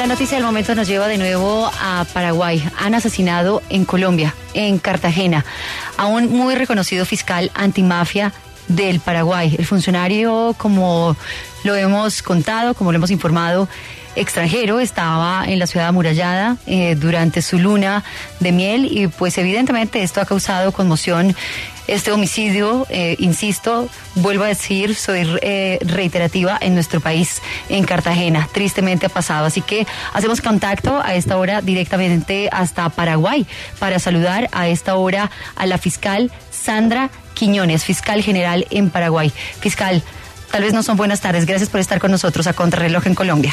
La noticia del momento nos lleva de nuevo a Paraguay. Han asesinado en Colombia, en Cartagena, a un muy reconocido fiscal antimafia del Paraguay. El funcionario, como lo hemos contado, como lo hemos informado, extranjero, estaba en la ciudad amurallada durante su luna de miel y pues evidentemente esto ha causado conmoción. Este homicidio, insisto, vuelvo a decir, soy reiterativa, en nuestro país, en Cartagena, tristemente ha pasado. Así que hacemos contacto a esta hora directamente hasta Paraguay para saludar a esta hora a la fiscal Sandra Quiñones, fiscal general en Paraguay. Fiscal, tal vez no son buenas tardes, gracias por estar con nosotros a Contrarreloj en Colombia.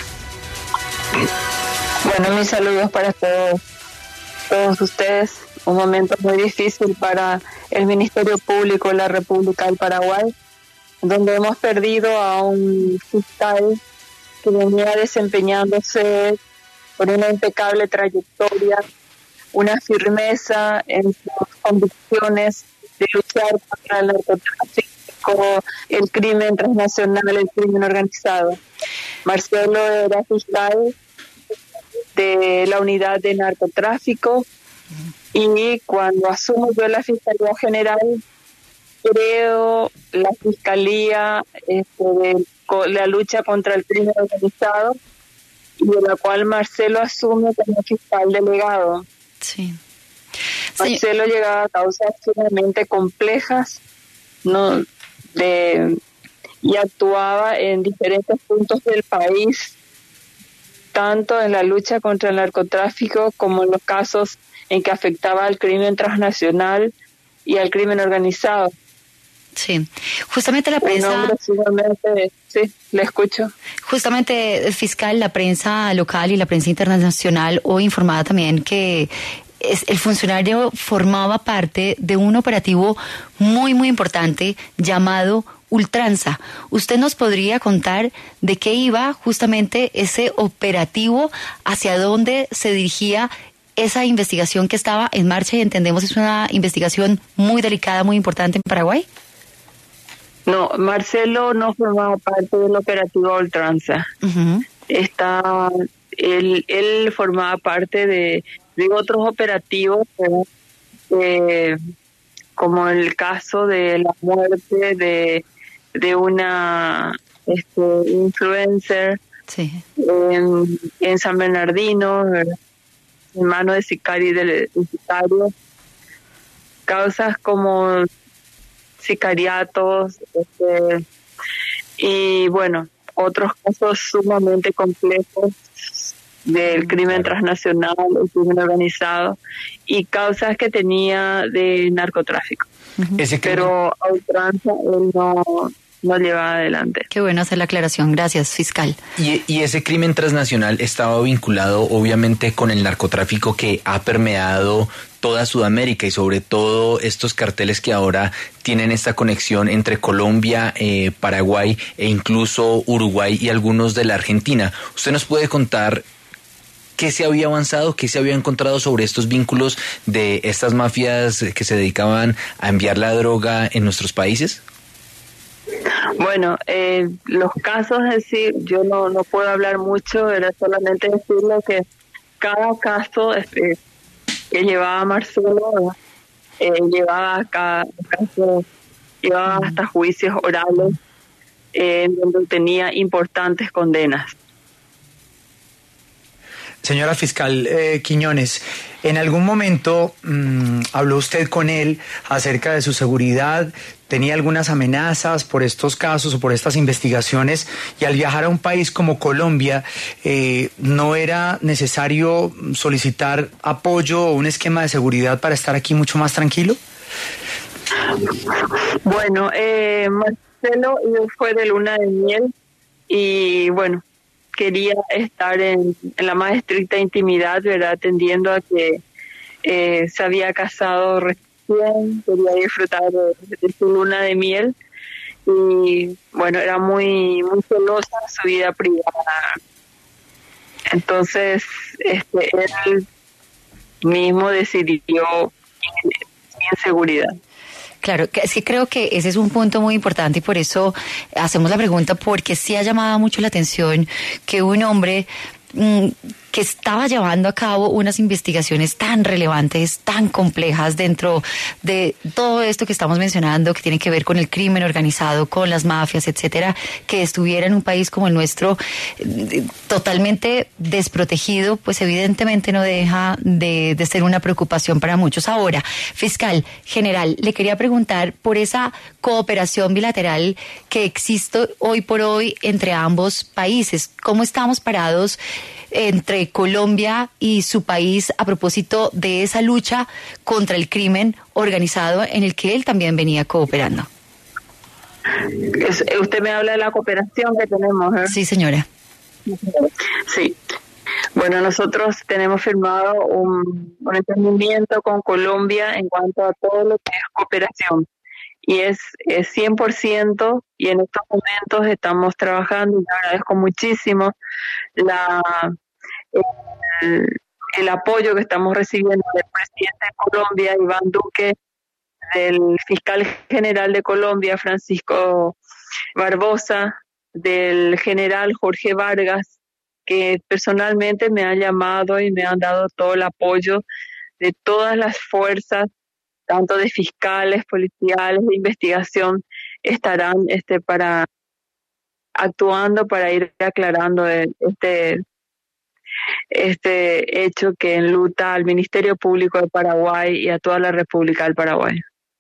Bueno, mis saludos para todos ustedes. Un momento muy difícil para el Ministerio Público de la República del Paraguay, donde hemos perdido a un fiscal que venía desempeñándose por una impecable trayectoria, una firmeza en sus convicciones de luchar contra el narcotráfico, el crimen transnacional, el crimen organizado. Marcelo era fiscal de la unidad de narcotráfico y cuando asumo yo la Fiscalía General, creo la Fiscalía de la lucha contra el crimen organizado, y de la cual Marcelo asume como fiscal delegado. Sí. Marcelo llegaba a causas sumamente complejas, y actuaba en diferentes puntos del país, tanto en la lucha contra el narcotráfico como en los casos en que afectaba al crimen transnacional y al crimen organizado. Sí, justamente la prensa... Sí, le escucho. Justamente, fiscal, la prensa local y la prensa internacional hoy informaba también que el funcionario formaba parte de un operativo muy, muy importante llamado Ultranza. ¿Usted nos podría contar de qué iba justamente ese operativo, hacia dónde se dirigía esa investigación que estaba en marcha y entendemos es una investigación muy delicada, muy importante en Paraguay? No, Marcelo no formaba parte del operativo Ultranza. Uh-huh. Él formaba parte de otros operativos, como el caso de la muerte de una influencer, sí, en San Bernardino, en manos de sicarios, causas como sicariatos, y bueno, otros casos sumamente complejos del crimen transnacional, el crimen organizado, y causas que tenía de narcotráfico. Uh-huh. Pero a ultranza él no llevaba adelante. Qué bueno hacer la aclaración, gracias, fiscal. Y ese crimen transnacional estaba vinculado obviamente con el narcotráfico que ha permeado toda Sudamérica y sobre todo estos carteles que ahora tienen esta conexión entre Colombia, Paraguay e incluso Uruguay y algunos de la Argentina. ¿Usted nos puede contar qué se había avanzado, qué se había encontrado sobre estos vínculos de estas mafias que se dedicaban a enviar la droga en nuestros países? Bueno, los casos, es decir, yo no puedo hablar mucho, era solamente decirle que cada caso que llevaba Marcelo llevaba hasta juicios orales en donde tenía importantes condenas. Señora fiscal Quiñones, ¿en algún momento habló usted con él acerca de su seguridad? ¿Tenía algunas amenazas por estos casos o por estas investigaciones? Y al viajar a un país como Colombia, ¿no era necesario solicitar apoyo o un esquema de seguridad para estar aquí mucho más tranquilo? Bueno, Marcelo fue de luna de miel y bueno, quería estar en la más estricta intimidad, ¿verdad? Atendiendo a que se había casado recién, quería disfrutar de su luna de miel y bueno, era muy muy celosa de su vida privada. Entonces, él mismo decidió en seguridad. Claro, es que creo que ese es un punto muy importante y por eso hacemos la pregunta, porque sí ha llamado mucho la atención que un hombre que estaba llevando a cabo unas investigaciones tan relevantes, tan complejas dentro de todo esto que estamos mencionando, que tiene que ver con el crimen organizado, con las mafias, etcétera, que estuviera en un país como el nuestro totalmente desprotegido, pues evidentemente no deja de ser una preocupación para muchos. Ahora, fiscal general, le quería preguntar por esa cooperación bilateral que existe hoy por hoy entre ambos países. ¿Cómo estamos parados entre Colombia y su país a propósito de esa lucha contra el crimen organizado en el que él también venía cooperando? Usted me habla de la cooperación que tenemos, ¿eh? Sí, señora. Sí. Bueno, nosotros tenemos firmado un entendimiento con Colombia en cuanto a todo lo que es cooperación. Y es 100%, y en estos momentos estamos trabajando, y agradezco muchísimo el apoyo que estamos recibiendo del presidente de Colombia, Iván Duque, del fiscal general de Colombia, Francisco Barbosa, del general Jorge Vargas, que personalmente me han llamado y me han dado todo el apoyo de todas las fuerzas, tanto de fiscales, policiales, de investigación, estarán actuando para ir aclarando este hecho que enluta al Ministerio Público de Paraguay y a toda la República del Paraguay.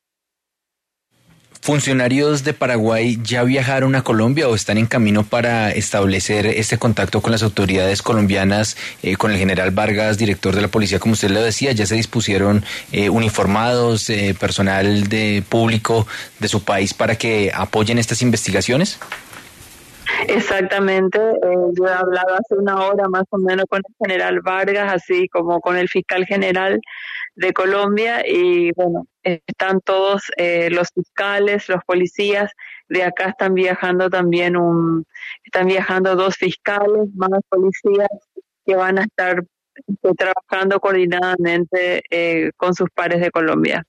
¿Funcionarios de Paraguay ya viajaron a Colombia o están en camino para establecer este contacto con las autoridades colombianas, con el general Vargas, director de la policía, como usted lo decía? ¿Ya se dispusieron uniformados, personal de público de su país para que apoyen estas investigaciones? Exactamente, yo he hablado hace una hora más o menos con el general Vargas, así como con el fiscal general de Colombia, y bueno, están todos los fiscales, los policías. De acá están viajando también están viajando 2 fiscales, más policías que van a estar trabajando coordinadamente con sus pares de Colombia.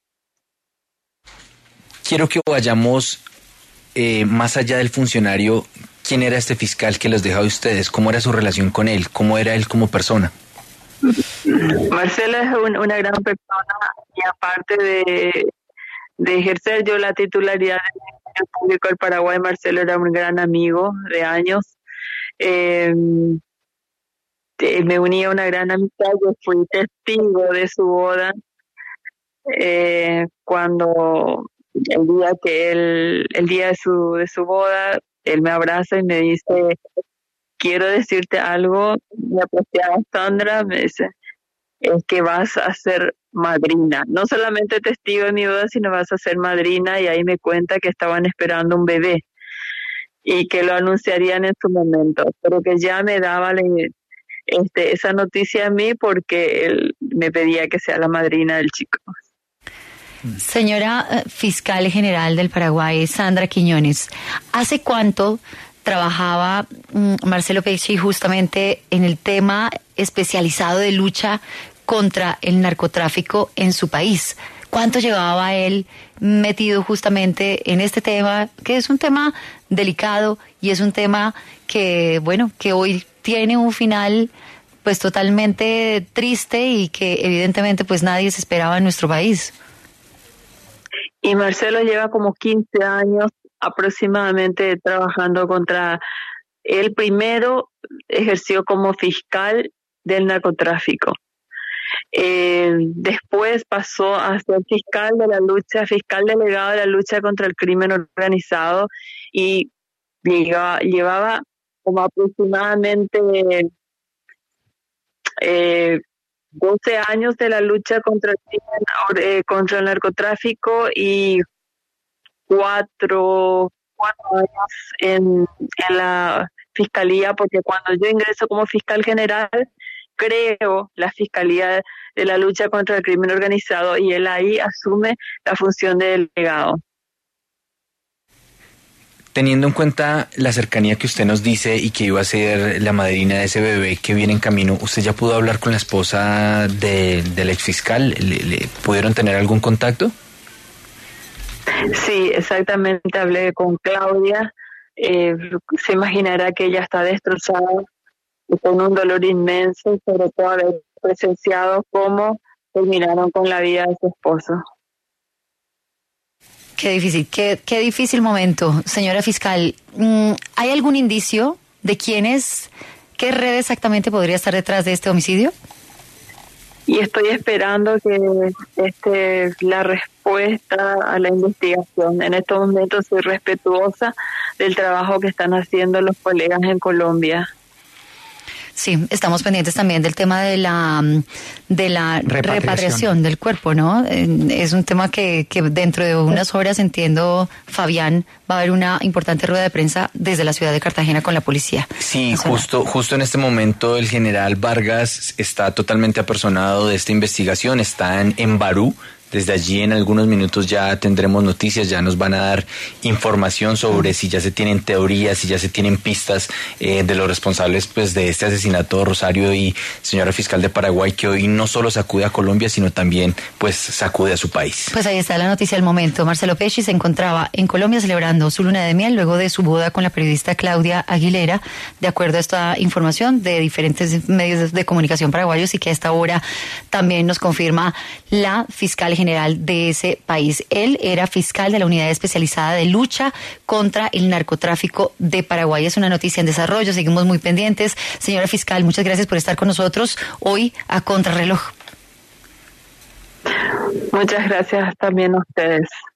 Quiero que vayamos más allá del funcionario. ¿Quién era este fiscal que los dejaba a ustedes? ¿Cómo era su relación con él? ¿Cómo era él como persona? Marcelo es una gran persona, y aparte de ejercer yo la titularidad del Ministerio Público del Paraguay, Marcelo era un gran amigo de años. Me unía a una gran amistad. Yo fui testigo de su boda, cuando el día de su boda, él me abraza y me dice: quiero decirte algo, mi apreciada Sandra, me dice, es que vas a ser madrina, no solamente testigo de mi boda, sino vas a ser madrina. Y ahí me cuenta que estaban esperando un bebé y que lo anunciarían en su momento, pero que ya me daba esa noticia a mí porque él me pedía que sea la madrina del chico. Señora fiscal general del Paraguay, Sandra Quiñones, ¿hace cuánto trabajaba Marcelo Pecci justamente en el tema especializado de lucha contra el narcotráfico en su país? ¿Cuánto llevaba él metido justamente en este tema, que es un tema delicado y es un tema que, bueno, que hoy tiene un final pues totalmente triste y que evidentemente pues nadie se esperaba en nuestro país? Y Marcelo lleva como 15 años aproximadamente trabajando contra... Él primero ejerció como fiscal del narcotráfico. Después pasó a ser fiscal delegado de la lucha contra el crimen organizado, y llevaba como aproximadamente 12 años de la lucha contra contra el narcotráfico, y 4 años en la fiscalía, porque cuando yo ingreso como fiscal general, creo la Fiscalía de la Lucha contra el Crimen Organizado, y él ahí asume la función de delegado. Teniendo en cuenta la cercanía que usted nos dice y que iba a ser la madrina de ese bebé que viene en camino, ¿usted ya pudo hablar con la esposa del exfiscal? ¿Le pudieron tener algún contacto? Sí, exactamente, hablé con Claudia. Se imaginará que ella está destrozada y con un dolor inmenso, sobre todo haber presenciado cómo terminaron con la vida de su esposo. Qué difícil, qué difícil momento, señora fiscal. ¿Hay algún indicio de qué red exactamente podría estar detrás de este homicidio? Y estoy esperando que la respuesta a la investigación. En estos momentos soy respetuosa del trabajo que están haciendo los colegas en Colombia. Sí, estamos pendientes también del tema de la repatriación del cuerpo, ¿no? Es un tema que dentro de unas horas, entiendo, Fabián, va a haber una importante rueda de prensa desde la ciudad de Cartagena con la policía. Sí, justo en este momento el general Vargas está totalmente apersonado de esta investigación, está en Barú. Desde allí en algunos minutos ya tendremos noticias, ya nos van a dar información sobre si ya se tienen teorías, si ya se tienen pistas de los responsables pues de este asesinato, Rosario y señora fiscal de Paraguay, que hoy no solo sacude a Colombia, sino también pues sacude a su país. Pues ahí está la noticia del momento. Marcelo Pesci se encontraba en Colombia celebrando su luna de miel luego de su boda con la periodista Claudia Aguilera, de acuerdo a esta información de diferentes medios de comunicación paraguayos, y que a esta hora también nos confirma la fiscal general de ese país. Él era fiscal de la Unidad Especializada de Lucha contra el Narcotráfico de Paraguay. Es una noticia en desarrollo, seguimos muy pendientes. Señora fiscal, muchas gracias por estar con nosotros hoy a Contrarreloj. Muchas gracias también a ustedes.